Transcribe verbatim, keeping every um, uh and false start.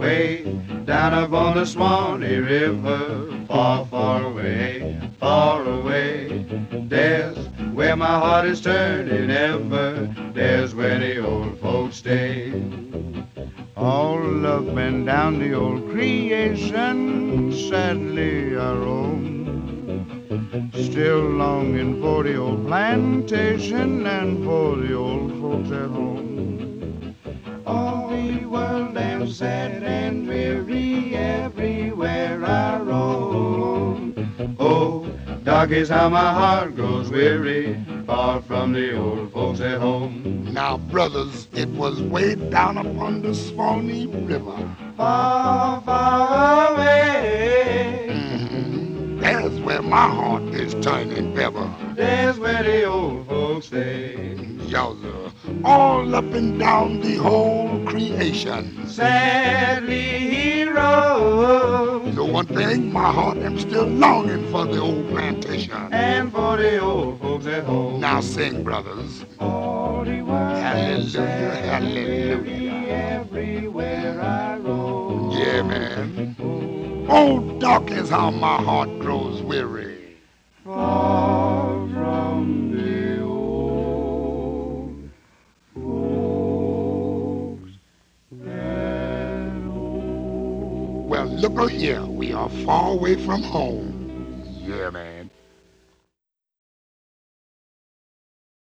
way down upon the Swanee River, far, far away, far away. There's where my heart is turning ever, there's where the old folks stay. All up and down the old creation, sadly I roam, still longing for the old plantation and for the old folks at home. All the world am sad and dreary everywhere I roam. Oh, dark is how my heart grows weary, far from the old folks at home. Now, brothers, it was way down upon the Swanee River, far, far away. Mm-hmm. There's where my heart is turning ever. There's where the old folks stay. Yowza, all up and down the whole creation, sadly he rose. So one thing, my heart am still longing for the old plantation and for the old folks at home. Now sing, brothers. All the world hallelujah, hallelujah. Everywhere I roam. Yeah, man. Oh, dark is how my heart grows weary, far from the old folks at home. Well, look here, we are far away from home. Yeah, man.